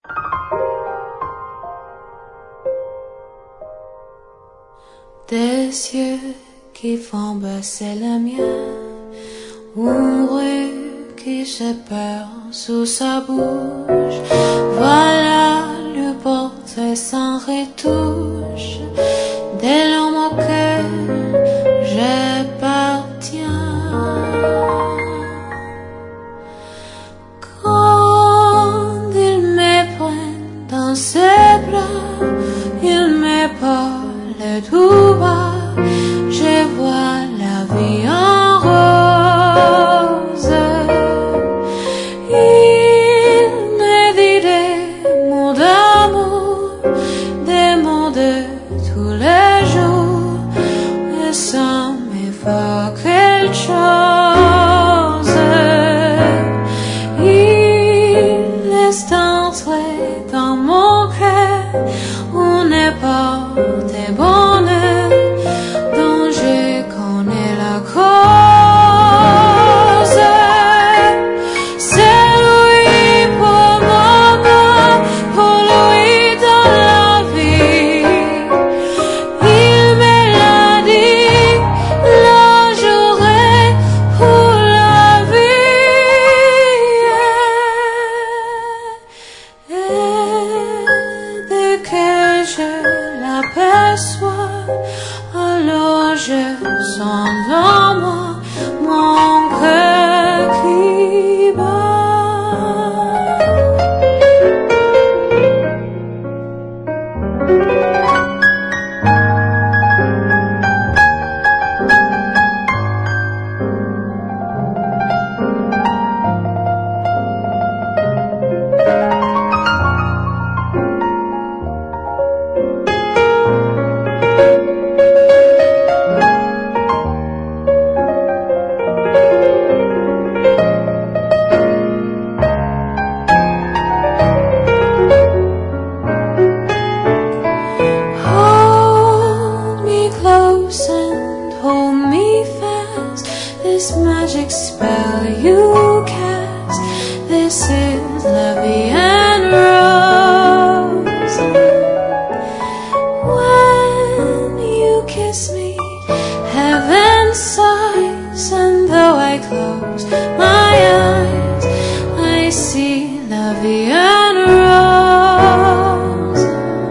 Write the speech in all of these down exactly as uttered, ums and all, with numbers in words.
Des yeux qui font baisser le mien, une rue qui se perd sous sa bouche. Voilà le portrait sans retouche de l'homme auquel j'appartiens. Quand il me prend dans ses bras, il me parle tout bas, je vois la vie en rose. Il me dit des mots d'amour, des mots de tous les jours, et ça me fait quelque chose. Il est entré dans mon cœur une porte de bonheur dont je connais la cause. C'est lui pour moi, pour lui dans la vie. Il me l'a dit, là j'aurai pour la vie. Et dès que je l'aperçois, alors je sens dans moi mon cœur qui bat. Hold me close and hold me fast, this magic spell you cast, this is la vie en rose. When you kiss me, heaven sighs, and though I close my eyes, I see la vie en rose.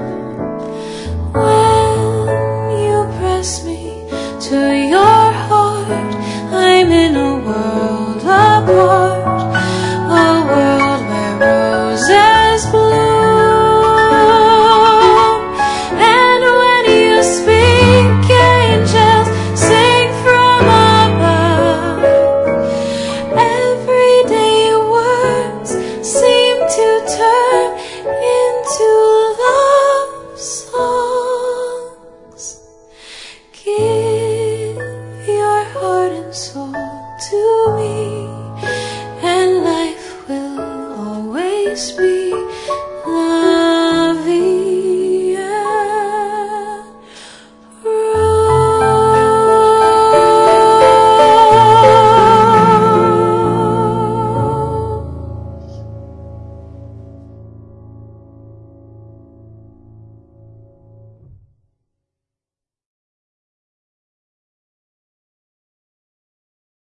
When you press me to your heart, I'm in a world apart, a world where roses bloom. And when you speak, angels sing from above. Everyday words seem to turn into love songs. Give your heart and soul to me, and life will always be